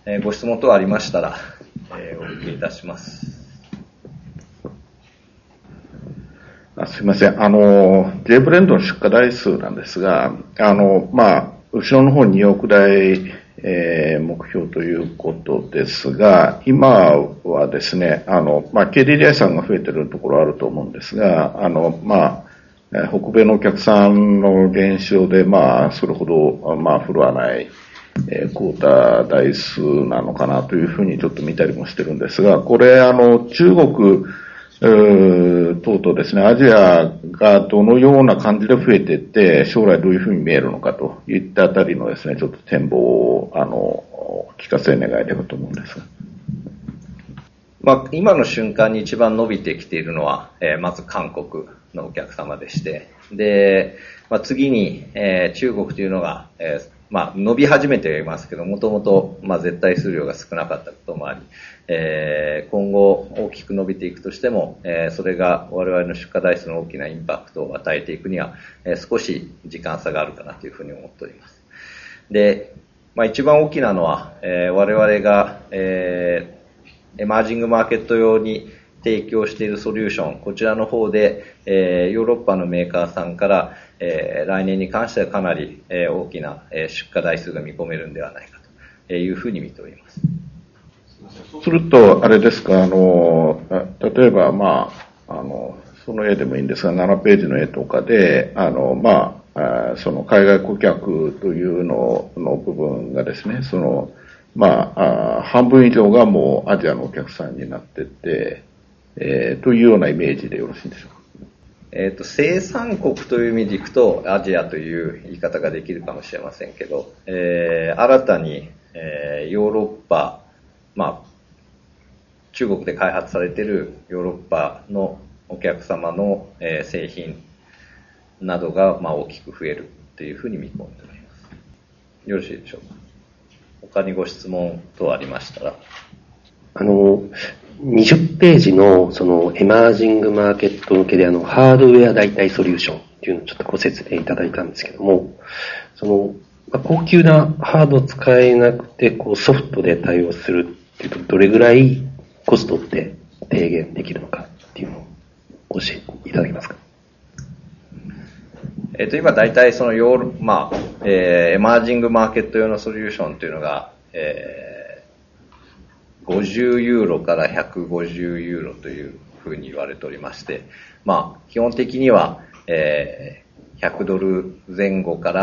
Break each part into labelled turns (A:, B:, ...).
A: ご質問等ありましたら、お受けいたします。
B: すいません。J ブレンドの出荷台数なんですが、後ろの方2億台、目標ということですが、今はですね、KDDI さんが増えてるところあると思うんですが、北米のお客さんの減少で、それほど、振るわない、クォーター台数なのかなというふうにちょっと見たりもしてるんですが、これ、中国、等々ですね、アジアがどのような感じで増えていって、将来どういうふうに見えるのかといったあたりのですね、ちょっと展望を、聞かせ願えればと思うんです
A: が。今の瞬間に一番伸びてきているのは、まず韓国のお客様でして、で、次に、中国というのが、伸び始めてはいますけど、もともと、絶対数量が少なかったこともあり、今後大きく伸びていくとしても、それが我々の出荷台数の大きなインパクトを与えていくには、少し時間差があるかなというふうに思っております。で、一番大きなのは、我々が、エマージングマーケット用に提供しているソリューション、こちらの方で、ヨーロッパのメーカーさんから、来年に関してはかなり、大きな、出荷台数が見込めるんではないかというふうに見ております。
B: そうすると、あれですか、例えば、その絵でもいいんですが、7ページの絵とかで、その海外顧客というのの部分がですね、半分以上がもうアジアのお客さんになっていて、というようなイメージでよろしいでしょうか。
A: 生産国という意味でいくとアジアという言い方ができるかもしれませんけど、新たに、ヨーロッパ、中国で開発されているヨーロッパのお客様の、製品などが、大きく増えるというふうに見込んでおります。よろしいでしょうか。他にご質問等ありましたら。
C: 20ページのそのエマージングマーケット向けでハードウェア代替ソリューションっていうのをちょっとご説明いただいたんですけども、高級なハードを使えなくてソフトで対応するっていうとどれぐらいコストって低減できるのかっていうのを教えていただけますか。
A: 今大体そのエマージングマーケット用のソリューションというのが、50ユーロから150ユーロというふうに言われておりまして、基本的には、100ドル前後から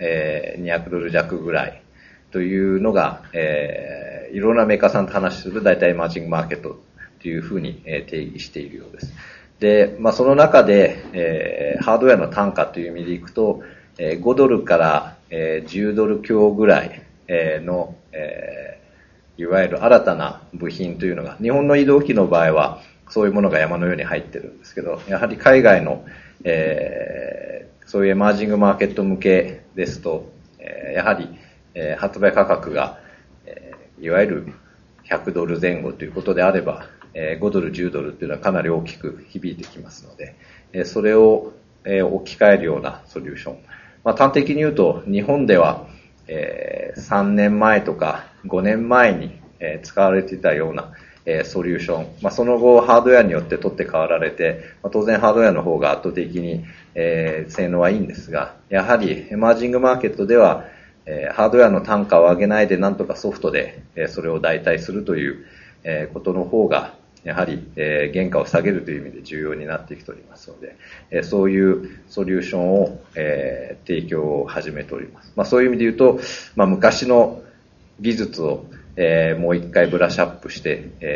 A: 、200ドル弱ぐらいというのが、いろんなメーカーさんと話する大体エマージングマーケットというふうに定義しているようです。で、その中で、ハードウェアの単価という意味でいくと、5ドルから10ドル強ぐらいの、いわゆる新たな部品というのが、日本の移動機の場合はそういうものが山のように入ってるんですけど、やはり海外の、そういうエマージングマーケット向けですと、やはり、発売価格が、いわゆる100ドル前後ということであれば、5ドル、10ドルというのはかなり大きく響いてきますので、それを置き換えるようなソリューション。端的に言うと、日本では、3年前とか5年前に、使われていたような、ソリューション。その後、ハードウェアによって取って代わられて、当然ハードウェアの方が圧倒的に、性能はいいんですが、やはりエマージングマーケットでは、ハードウェアの単価を上げないでなんとかソフトで、それを代替するという、ことの方が、やはり、原価を下げるという意味で重要になってきておりますので、そういうソリューションを、提供を始めております。そういう意味で言うと、昔の技術を、もう一回ブラッシュアップして、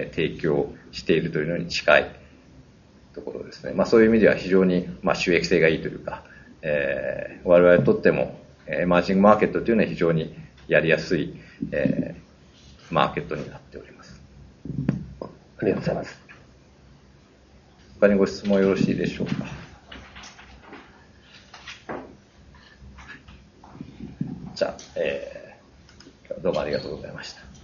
A: 提供しているというのに近いところですね。そういう意味では非常に、収益性がいいというか、我々にとっても、エマージングマーケットというのは非常にやりやすい、マーケットになっております。
C: ありがとうございます。
A: 他にご質問よろしいでしょうか。じゃあ、どうもありがとうございました。